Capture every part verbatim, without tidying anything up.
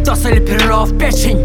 Передоз или перерыв печень?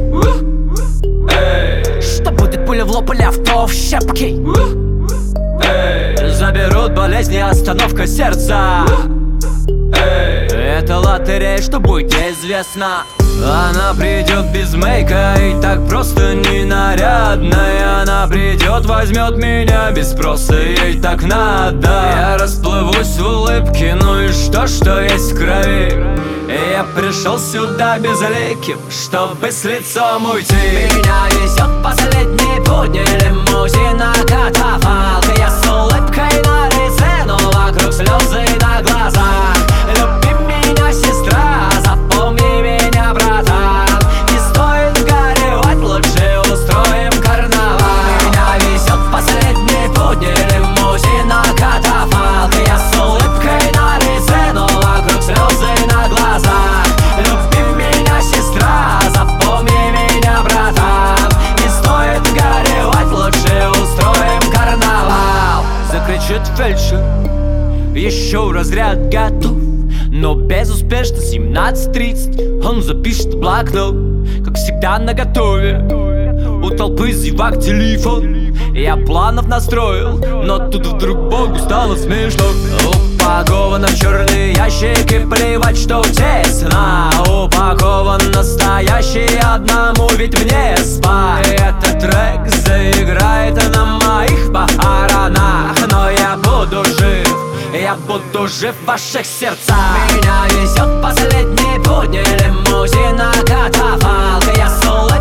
Эй. Что будет, пуля в лоб или авто в щепки? Эй. Заберут болезни, остановка сердца. Эй. Это лотерея, что будет неизвестно. Она придет без мейка и так просто ненарядная. Она придет, возьмет меня без спроса, ей так надо. Я расплывусь в улыбке, ну и что, что есть в крови. И я пришел сюда безликим, чтобы с лицом уйти. Меня везет последний будни лимузина катафалк. Я с улыбкой на лице, но вокруг слезы на глазах. Люби меня, сестра, запомни меня, братан. Не стоит горевать, лучше устроим карнавал. Меня везет последний будни лимузина катафалк. Я с улыбкой на лице, но вокруг слезы на глазах. Люби меня, сестра, запомни меня, братан. Не стоит горевать, лучше устроим карнавал. Закричит фельдшер, еще разряд готов, но безуспешно. Семнадцать тридцать, он запишет в блокнот, как всегда наготове. У толпы зевак телефон, я планов настроил, но тут вдруг Богу стало смешно. Упаковано в черный ящик и плевать, что тесно. Упакован настоящий, одному ведь мне спать. Этот трек заиграет на моих похоронах, но я буду жив, я буду жив в ваших сердцах. Меня везет последний будни лимузина катафалк. Я с улыбкой